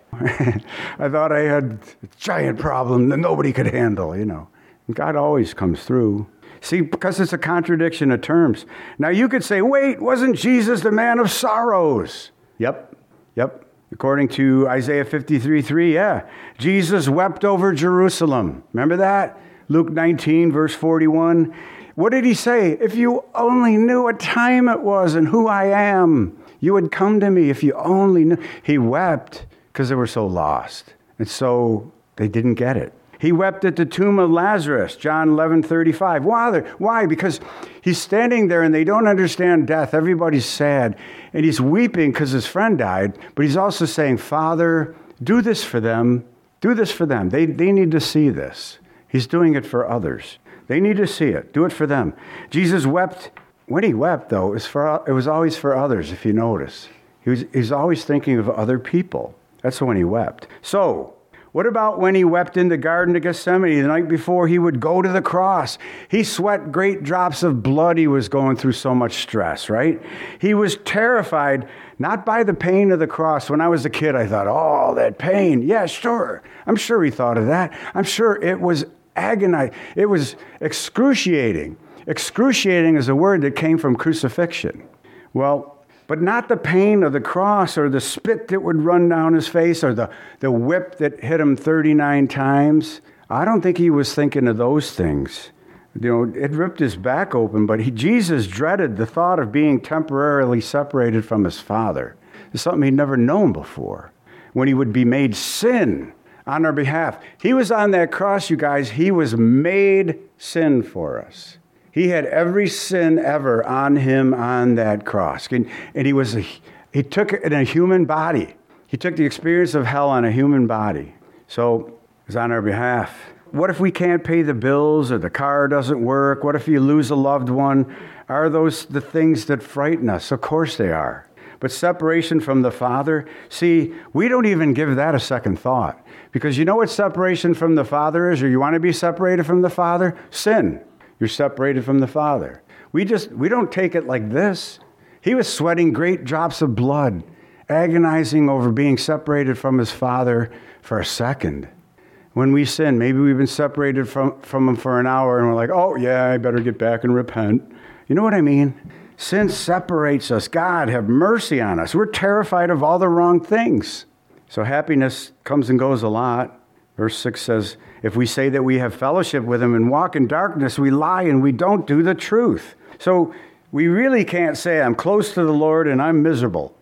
I thought I had a giant problem that nobody could handle, you know. And God always comes through. See, because it's a contradiction of terms. Now you could say, wait, wasn't Jesus the man of sorrows? Yep, yep. According to Isaiah fifty-three three, yeah. Jesus wept over Jerusalem. Remember that? Luke nineteen, verse forty-one. What did he say? If you only knew what time it was and who I am, you would come to me if you only knew. He wept because they were so lost. And so they didn't get it. He wept at the tomb of Lazarus, John eleven thirty-five. Why? Why? Because he's standing there and they don't understand death. Everybody's sad. And he's weeping because his friend died. But he's also saying, Father, do this for them. Do this for them. They, they need to see this. He's doing it for others. They need to see it. Do it for them. Jesus wept. When he wept, though, it was, for, it was always for others, if you notice. He was, he was always thinking of other people. That's when he wept. So, what about when he wept in the Garden of Gethsemane the night before he would go to the cross? He sweat great drops of blood. He was going through so much stress, right? He was terrified, not by the pain of the cross. When I was a kid, I thought, oh, that pain. Yeah, sure. I'm sure he thought of that. I'm sure it was agonizing. It was excruciating. Excruciating is a word that came from crucifixion. Well, but not the pain of the cross or the spit that would run down his face or the, the whip that hit him thirty-nine times. I don't think he was thinking of those things. You know, it ripped his back open, but he, Jesus dreaded the thought of being temporarily separated from his Father. It's something he'd never known before. When he would be made sin on our behalf. He was on that cross, you guys. He was made sin for us. He had every sin ever on him on that cross. And, and he was a, he took it in a human body. He took the experience of hell on a human body. So it was on our behalf. What if we can't pay the bills or the car doesn't work? What if you lose a loved one? Are those the things that frighten us? Of course they are. But separation from the Father, see, we don't even give that a second thought. Because you know what separation from the Father is, or you want to be separated from the Father? Sin. You're separated from the Father. We just, we don't take it like this. He was sweating great drops of blood, agonizing over being separated from his Father for a second. When we sin, maybe we've been separated from, from him for an hour and we're like, oh yeah, I better get back and repent. You know what I mean? Sin separates us. God, have mercy on us. We're terrified of all the wrong things. So happiness comes and goes a lot. Verse six says, if we say that we have fellowship with him and walk in darkness, we lie and we don't do the truth. So we really can't say I'm close to the Lord and I'm miserable.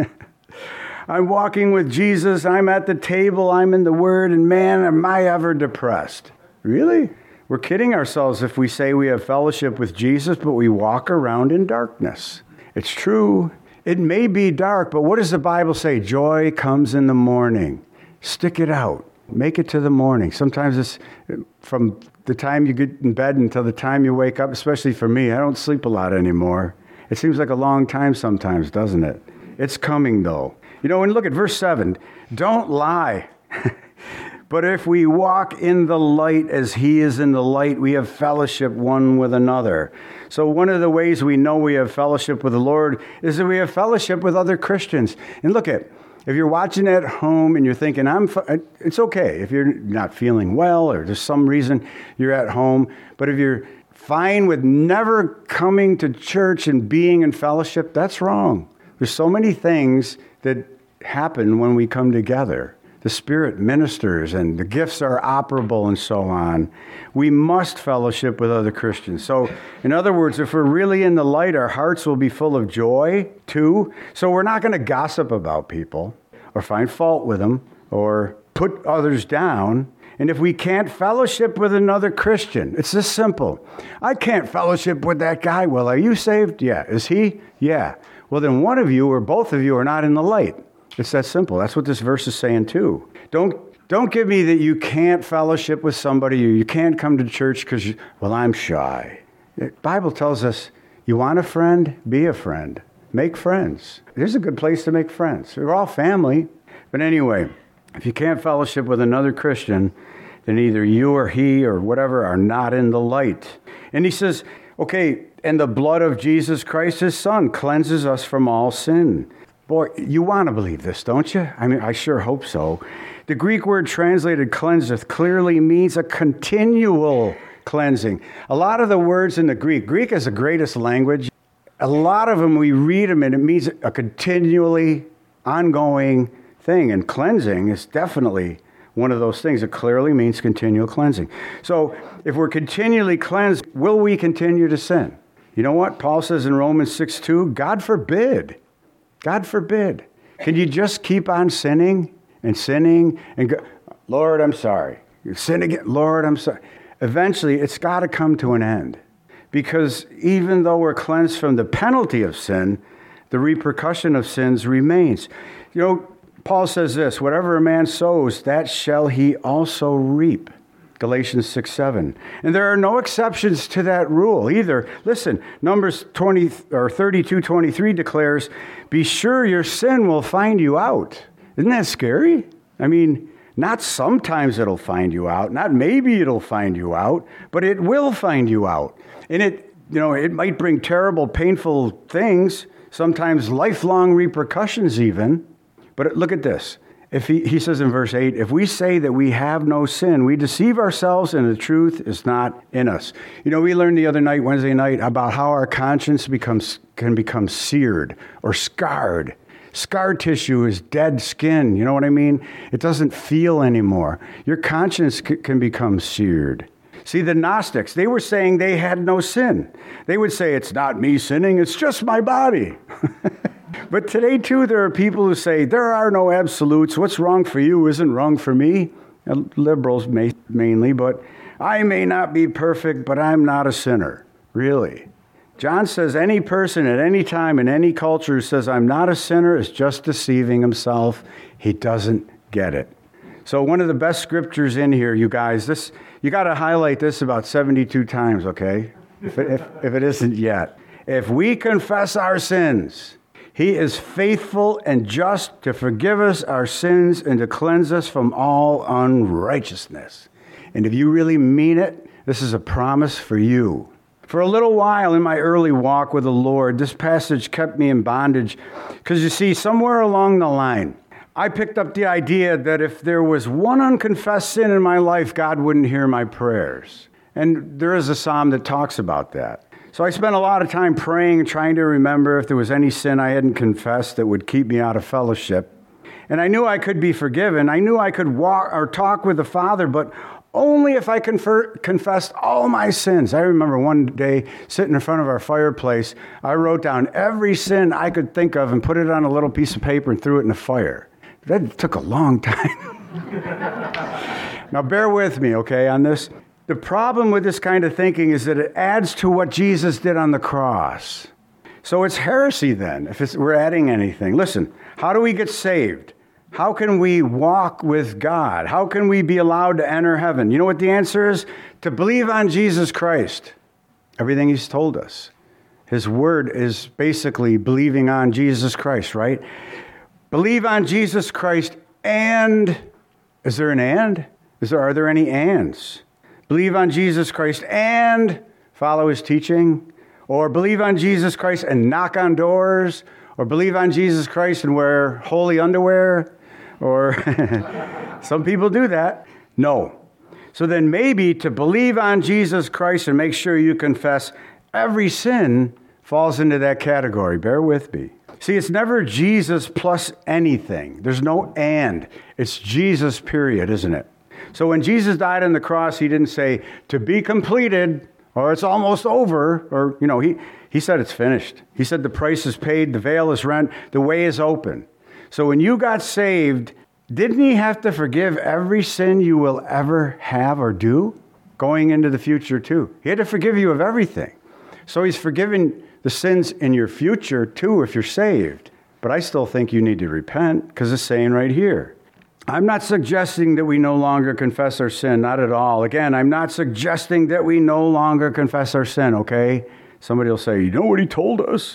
I'm walking with Jesus, I'm at the table, I'm in the Word, and man, am I ever depressed. Really? We're kidding ourselves if we say we have fellowship with Jesus, but we walk around in darkness. It's true. It may be dark, but what does the Bible say? Joy comes in the morning. Stick it out. Make it to the morning. Sometimes it's from the time you get in bed until the time you wake up, especially for me. I don't sleep a lot anymore. It seems like a long time sometimes, doesn't it? It's coming, though. You know, and look at verse seven. Don't lie. But if we walk in the light as he is in the light, we have fellowship one with another. So one of the ways we know we have fellowship with the Lord is that we have fellowship with other Christians. And look at, if you're watching at home and you're thinking, I'm, it's okay if you're not feeling well or there's some reason you're at home. But if you're fine with never coming to church and being in fellowship, that's wrong. There's so many things that happen when we come together. The Spirit ministers and the gifts are operable and so on. We must fellowship with other Christians. So, in other words, if we're really in the light, our hearts will be full of joy too. So we're not going to gossip about people or find fault with them or put others down. And if we can't fellowship with another Christian, it's this simple. I can't fellowship with that guy. Well, are you saved? Yeah. Is he? Yeah. Well, then one of you or both of you are not in the light. It's that simple. That's what this verse is saying too. Don't don't give me that you can't fellowship with somebody or you can't come to church because, well, I'm shy. The Bible tells us, you want a friend? Be a friend. Make friends. Here's a good place to make friends. We're all family. But anyway, if you can't fellowship with another Christian, then either you or he or whatever are not in the light. And he says, okay, and the blood of Jesus Christ, his son, cleanses us from all sin. Boy, you want to believe this, don't you? I mean, I sure hope so. The Greek word translated cleanseth clearly means a continual cleansing. A lot of the words in the Greek, Greek is the greatest language. A lot of them, we read them and it means a continually ongoing thing. And cleansing is definitely one of those things. It clearly means continual cleansing. So if we're continually cleansed, will we continue to sin? You know what? Paul says in Romans six two, God forbid. God forbid. Can you just keep on sinning and sinning and go, Lord, I'm sorry. You sin again. Lord, I'm sorry. Eventually, it's got to come to an end. Because even though we're cleansed from the penalty of sin, the repercussion of sins remains. You know, Paul says this, whatever a man sows, that shall he also reap. Galatians six seven. And there are no exceptions to that rule either. Listen, Numbers twenty or thirty-two twenty-three declares, be sure your sin will find you out. Isn't that scary? I mean, not sometimes it'll find you out, not maybe it'll find you out, but it will find you out. And it, you know, it might bring terrible, painful things, sometimes lifelong repercussions even. But look at this. If he, he says in verse eight, if we say that we have no sin, we deceive ourselves and the truth is not in us. You know, we learned the other night, Wednesday night, about how our conscience becomes can become seared or scarred. Scar tissue is dead skin. You know what I mean? It doesn't feel anymore. Your conscience c- can become seared. See, the Gnostics, they were saying they had no sin. They would say, it's not me sinning, it's just my body. But today, too, there are people who say, there are no absolutes. What's wrong for you isn't wrong for me. Liberals may, mainly, but I may not be perfect, but I'm not a sinner. Really. John says any person at any time in any culture who says I'm not a sinner is just deceiving himself. He doesn't get it. So one of the best scriptures in here, you guys, this you got to highlight this about seventy-two times, okay? If it, if, if it isn't yet. If we confess our sins, he is faithful and just to forgive us our sins and to cleanse us from all unrighteousness. And if you really mean it, this is a promise for you. For a little while in my early walk with the Lord, this passage kept me in bondage because you see, somewhere along the line, I picked up the idea that if there was one unconfessed sin in my life, God wouldn't hear my prayers. And there is a psalm that talks about that. So I spent a lot of time praying and trying to remember if there was any sin I hadn't confessed that would keep me out of fellowship. And I knew I could be forgiven. I knew I could walk or talk with the Father, but only if I confer- confessed all my sins. I remember one day sitting in front of our fireplace, I wrote down every sin I could think of and put it on a little piece of paper and threw it in the fire. That took a long time. Now bear with me, okay, on this. The problem with this kind of thinking is that it adds to what Jesus did on the cross. So it's heresy then, if it's, we're adding anything. Listen, how do we get saved? How can we walk with God? How can we be allowed to enter heaven? You know what the answer is? To believe on Jesus Christ. Everything he's told us. His word is basically believing on Jesus Christ, right? Believe on Jesus Christ and, is there an and? Is there, are there any ands? Believe on Jesus Christ and follow his teaching. Or believe on Jesus Christ and knock on doors. Or believe on Jesus Christ and wear holy underwear. Or some people do that. No. So then maybe to believe on Jesus Christ and make sure you confess every sin falls into that category. Bear with me. See, it's never Jesus plus anything. There's no and. It's Jesus, period, isn't it? So when Jesus died on the cross, he didn't say, to be completed, or it's almost over, or, you know, he, he said it's finished. He said the price is paid, the veil is rent, the way is open. So when you got saved, didn't he have to forgive every sin you will ever have or do going into the future too? He had to forgive you of everything. So he's forgiven the sins in your future too if you're saved. But I still think you need to repent because it's saying right here. I'm not suggesting that we no longer confess our sin, not at all. Again, I'm not suggesting that we no longer confess our sin, okay? Somebody will say, you know what he told us?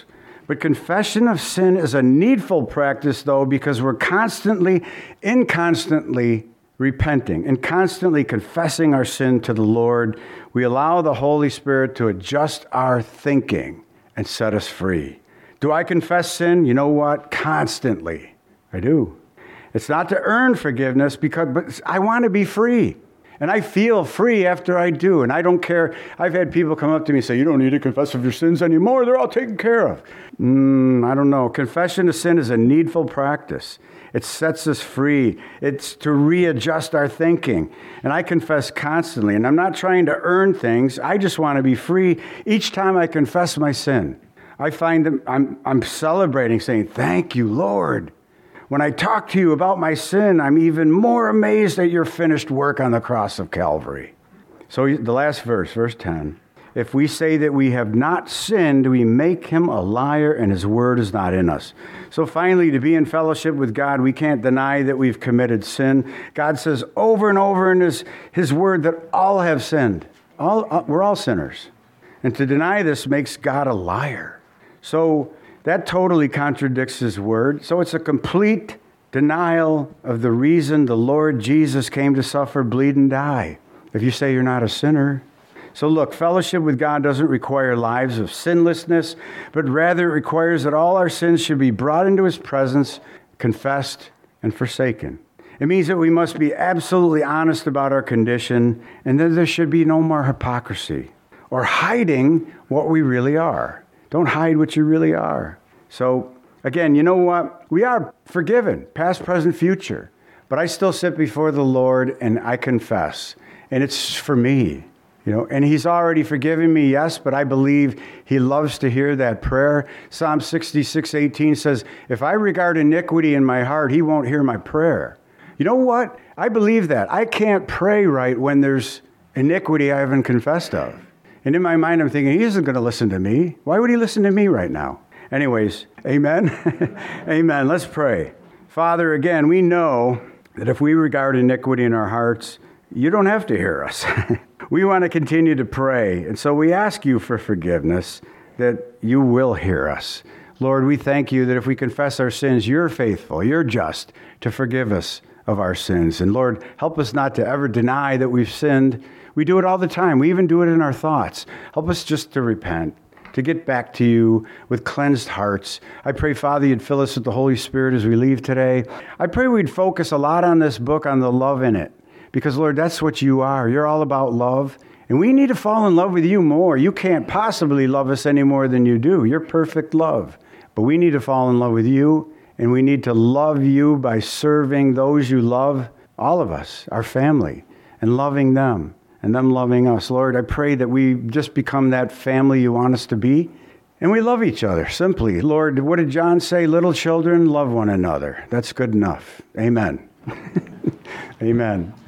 But confession of sin is a needful practice, though, because we're constantly, inconstantly repenting and constantly confessing our sin to the Lord. We allow the Holy Spirit to adjust our thinking and set us free. Do I confess sin? You know what? Constantly. I do. It's not to earn forgiveness, because, but I want to be free. And I feel free after I do. And I don't care. I've had people come up to me and say, you don't need to confess of your sins anymore. They're all taken care of. Mm, I don't know. Confession of sin is a needful practice. It sets us free. It's to readjust our thinking. And I confess constantly. And I'm not trying to earn things. I just want to be free each time I confess my sin. I find that I'm, I'm celebrating, saying, thank you, Lord. When I talk to you about my sin, I'm even more amazed at your finished work on the cross of Calvary. So the last verse, verse ten. If we say that we have not sinned, we make him a liar, and his word is not in us. So finally, to be in fellowship with God, we can't deny that we've committed sin. God says over and over in his, his word that all have sinned. All, uh, we're all sinners. And to deny this makes God a liar. So that totally contradicts his word. So it's a complete denial of the reason the Lord Jesus came to suffer, bleed, and die. If you say you're not a sinner. So look, fellowship with God doesn't require lives of sinlessness, but rather it requires that all our sins should be brought into his presence, confessed, and forsaken. It means that we must be absolutely honest about our condition, and that there should be no more hypocrisy or hiding what we really are. Don't hide what you really are. So, again, you know what? We are forgiven, past, present, future. But I still sit before the Lord and I confess. And it's for me, you know. And he's already forgiven me, yes, but I believe he loves to hear that prayer. Psalm sixty-six eighteen says, if I regard iniquity in my heart, he won't hear my prayer. You know what? I believe that. I can't pray right when there's iniquity I haven't confessed of. And in my mind, I'm thinking, he isn't going to listen to me. Why would he listen to me right now? Anyways, amen? Amen. Let's pray. Father, again, we know that if we regard iniquity in our hearts, you don't have to hear us. We want to continue to pray. And so we ask you for forgiveness, that you will hear us. Lord, we thank you that if we confess our sins, you're faithful, you're just to forgive us of our sins. And Lord, help us not to ever deny that we've sinned. We do it all the time. We even do it in our thoughts. Help us just to repent, to get back to you with cleansed hearts. I pray, Father, you'd fill us with the Holy Spirit as we leave today. I pray we'd focus a lot on this book, on the love in it. Because, Lord, that's what you are. You're all about love. And we need to fall in love with you more. You can't possibly love us any more than you do. You're perfect love. But we need to fall in love with you. And we need to love you by serving those you love, all of us, our family, and loving them. And them loving us. Lord, I pray that we just become that family you want us to be. And we love each other, simply. Lord, what did John say? Little children, love one another. That's good enough. Amen. Amen.